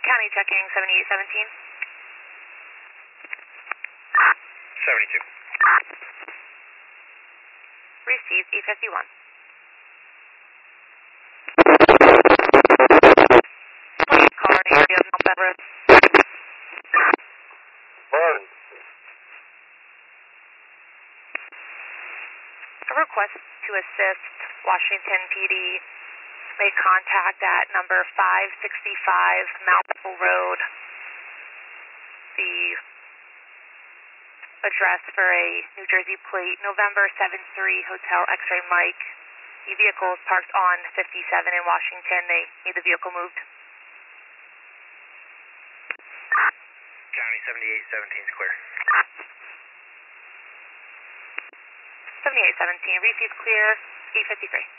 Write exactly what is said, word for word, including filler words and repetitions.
County checking seventy-eight seventeen. seventy-two. Received eight fifty-one. Please call an area of Mount Everest. Burn. A request to assist Washington P D made contact at number five sixty-five Mount Apple Road. The address for a New Jersey plate, November seven three Hotel X-Ray Mike. The vehicle is parked on fifty-seven in Washington. They need the vehicle moved. County seventy-eight seventeen is clear. seventy-eight seventeen, received clear, eight fifty-three.